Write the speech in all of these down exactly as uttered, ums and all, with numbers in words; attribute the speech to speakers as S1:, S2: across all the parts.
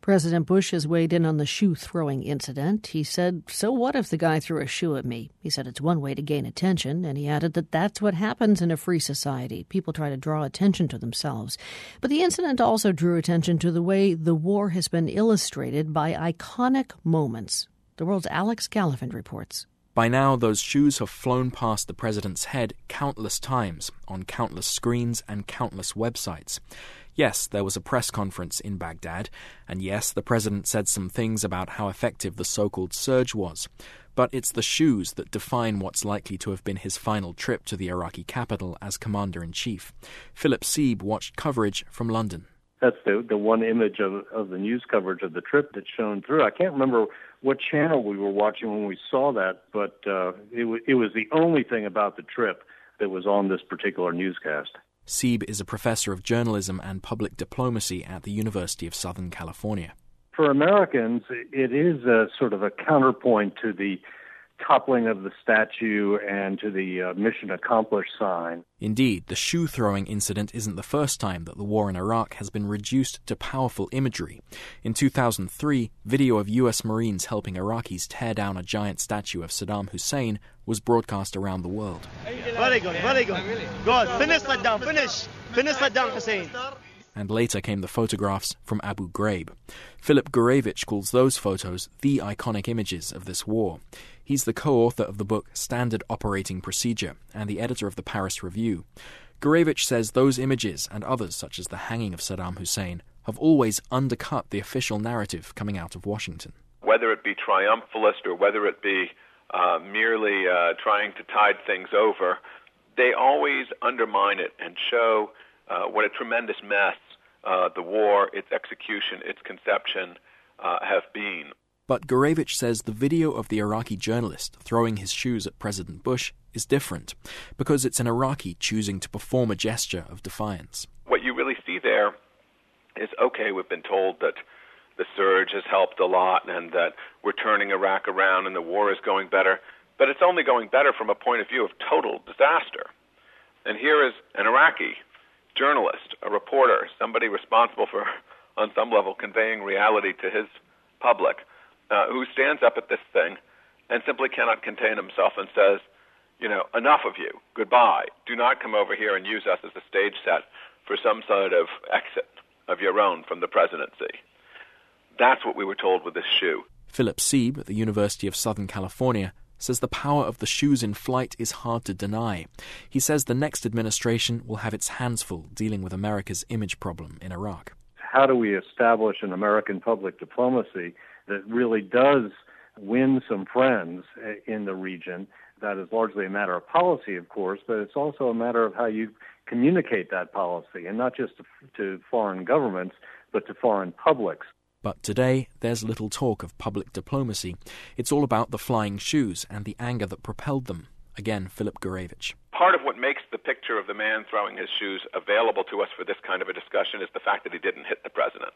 S1: President Bush has weighed in on the shoe-throwing incident. He said, so what if the guy threw a shoe at me? He said it's one way to gain attention, and he added that that's what happens in a free society. People try to draw attention to themselves. But the incident also drew attention to the way the war has been illustrated by iconic moments. The World's Alex Gallafent reports.
S2: By now, those shoes have flown past the president's head countless times, on countless screens and countless websites. Yes, there was a press conference in Baghdad, and yes, the president said some things about how effective the so-called surge was. But it's the shoes that define what's likely to have been his final trip to the Iraqi capital as commander-in-chief. Philip Sieb watched coverage from London.
S3: That's the the one image of, of the news coverage of the trip that's shown through. I can't remember what channel we were watching when we saw that, but uh, it, w- it was the only thing about the trip that was on this particular newscast.
S2: Sieb is a professor of journalism and public diplomacy at the University of Southern California.
S3: For Americans, it is a sort of a counterpoint to the toppling of the statue and to the uh, mission accomplished sign.
S2: Indeed, the shoe-throwing incident isn't the first time that the war in Iraq has been reduced to powerful imagery. In two thousand three, video of U S Marines helping Iraqis tear down a giant statue of Saddam Hussein was broadcast around the world.
S4: Very good, very good. Good. Finish Saddam, finish. Finish Saddam Hussein.
S2: And later came the photographs from Abu Ghraib. Philip Gurevich calls those photos the iconic images of this war. He's the co-author of the book Standard Operating Procedure and the editor of the Paris Review. Gurevich says those images and others, such as the hanging of Saddam Hussein, have always undercut the official narrative coming out of Washington.
S5: Whether it be triumphalist or whether it be uh, merely uh, trying to tide things over, they always undermine it and show uh, what a tremendous mess uh, the war, its execution, its conception uh, have been.
S2: But Gurevich says the video of the Iraqi journalist throwing his shoes at President Bush is different, because it's an Iraqi choosing to perform a gesture of defiance.
S5: What you really see there is, okay, we've been told that the surge has helped a lot and that we're turning Iraq around and the war is going better, but it's only going better from a point of view of total disaster. And here is an Iraqi journalist, a reporter, somebody responsible for, on some level, conveying reality to his public, uh, who stands up at this thing and simply cannot contain himself and says, you know, enough of you, goodbye. Do not come over here and use us as a stage set for some sort of exit of your own from the presidency. That's what we were told with this shoe.
S2: Philip Sieb at the University of Southern California says the power of the shoes in flight is hard to deny. He says the next administration will have its hands full dealing with America's image problem in Iraq.
S3: How do we establish an American public diplomacy that really does win some friends in the region? That is largely a matter of policy, of course, but it's also a matter of how you communicate that policy, and not just to, to foreign governments, but to foreign publics.
S2: But today, there's little talk of public diplomacy. It's all about the flying shoes and the anger that propelled them. Again, Philip Gurevich.
S5: Part of what makes the picture of the man throwing his shoes available to us for this kind of a discussion is the fact that he didn't hit the president.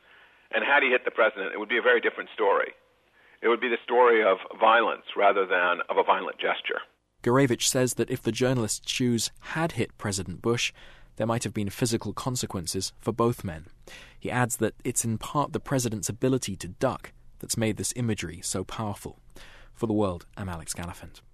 S5: And had he hit the president, it would be a very different story. It would be the story of violence rather than of a violent gesture.
S2: Gurevich says that if the journalist's shoes had hit President Bush, there might have been physical consequences for both men. He adds that it's in part the president's ability to duck that's made this imagery so powerful. For The World, I'm Alex Gallafent.